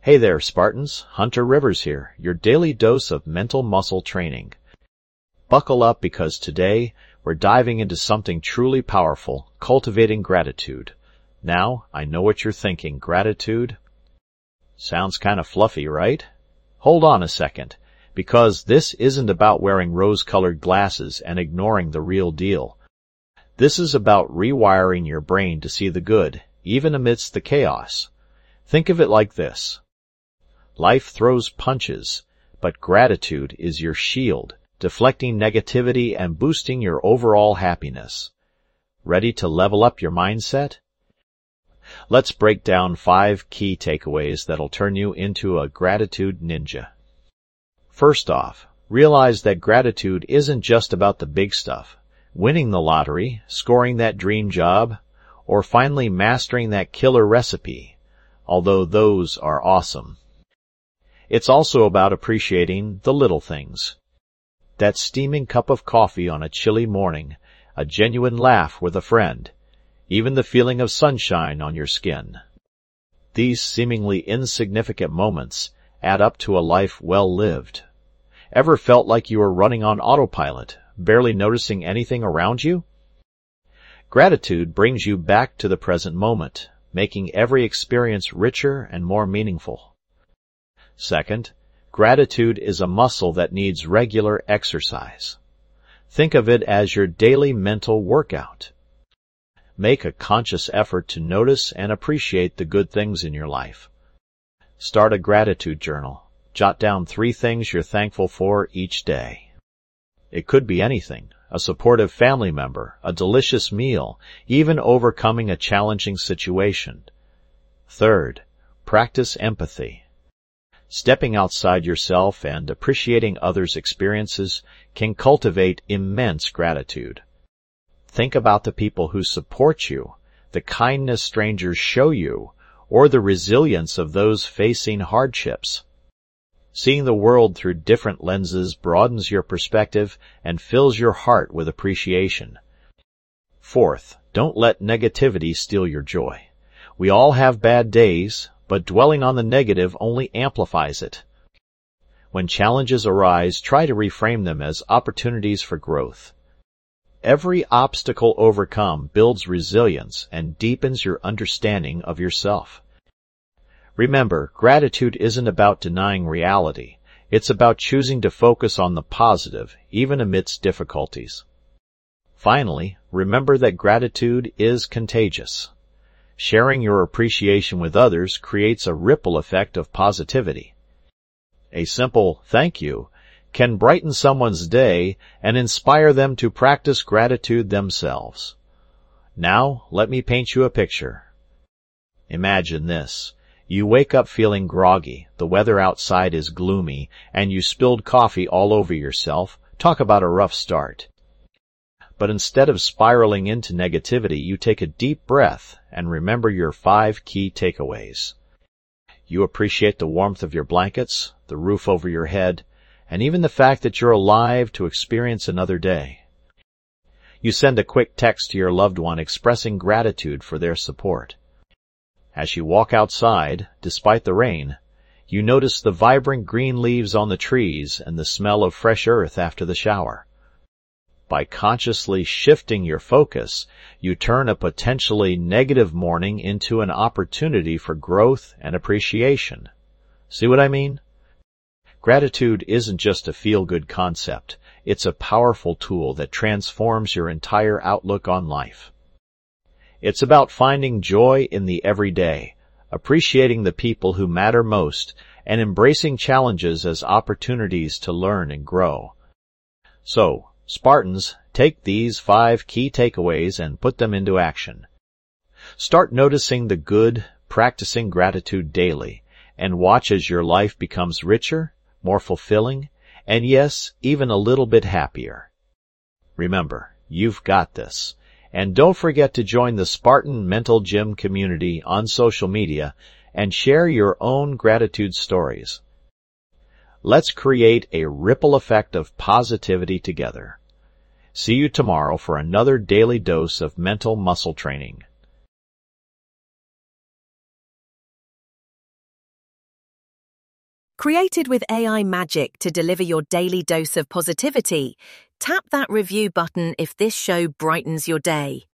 Hey there, Spartans. Hunter Rivers here, your daily dose of mental muscle training. Buckle up because today we're diving into something truly powerful, cultivating gratitude. Now, I know what you're thinking. Gratitude? Sounds kind of fluffy, right? Hold on a second, because this isn't about wearing rose-colored glasses and ignoring the real deal. This is about rewiring your brain to see the good, even amidst the chaos. Think of it like this. Life throws punches, but gratitude is your shield, deflecting negativity and boosting your overall happiness. Ready to level up your mindset? Let's break down 5 key takeaways that'll turn you into a gratitude ninja. First off, realize that gratitude isn't just about the big stuff. Winning the lottery, scoring that dream job, or finally mastering that killer recipe, although those are awesome. It's also about appreciating the little things. That steaming cup of coffee on a chilly morning, a genuine laugh with a friend, even the feeling of sunshine on your skin. These seemingly insignificant moments add up to a life well lived. Ever felt like you were running on autopilot, barely noticing anything around you? Gratitude brings you back to the present moment, making every experience richer and more meaningful. Second, gratitude is a muscle that needs regular exercise. Think of it as your daily mental workout. Make a conscious effort to notice and appreciate the good things in your life. Start a gratitude journal. Jot down 3 things you're thankful for each day. It could be anything: a supportive family member, a delicious meal, even overcoming a challenging situation. Third, practice empathy. Stepping outside yourself and appreciating others' experiences can cultivate immense gratitude. Think about the people who support you, the kindness strangers show you, or the resilience of those facing hardships. Seeing the world through different lenses broadens your perspective and fills your heart with appreciation. Fourth, don't let negativity steal your joy. We all have bad days, but dwelling on the negative only amplifies it. When challenges arise, try to reframe them as opportunities for growth. Every obstacle overcome builds resilience and deepens your understanding of yourself. Remember, gratitude isn't about denying reality. It's about choosing to focus on the positive, even amidst difficulties. Finally, remember that gratitude is contagious. Sharing your appreciation with others creates a ripple effect of positivity. A simple thank you can brighten someone's day and inspire them to practice gratitude themselves. Now, let me paint you a picture. Imagine this. You wake up feeling groggy, the weather outside is gloomy, and you spilled coffee all over yourself. Talk about a rough start. But instead of spiraling into negativity, you take a deep breath and remember your 5 key takeaways. You appreciate the warmth of your blankets, the roof over your head, and even the fact that you're alive to experience another day. You send a quick text to your loved one expressing gratitude for their support. As you walk outside, despite the rain, you notice the vibrant green leaves on the trees and the smell of fresh earth after the shower. By consciously shifting your focus, you turn a potentially negative morning into an opportunity for growth and appreciation. See what I mean? Gratitude isn't just a feel-good concept. It's a powerful tool that transforms your entire outlook on life. It's about finding joy in the everyday, appreciating the people who matter most, and embracing challenges as opportunities to learn and grow. So, Spartans, take these 5 key takeaways and put them into action. Start noticing the good, practicing gratitude daily, and watch as your life becomes richer, more fulfilling, and yes, even a little bit happier. Remember, you've got this. And don't forget to join the Spartan Mental Gym community on social media and share your own gratitude stories. Let's create a ripple effect of positivity together. See you tomorrow for another daily dose of mental muscle training. Created with AI magic to deliver your daily dose of positivity, tap that review button if this show brightens your day.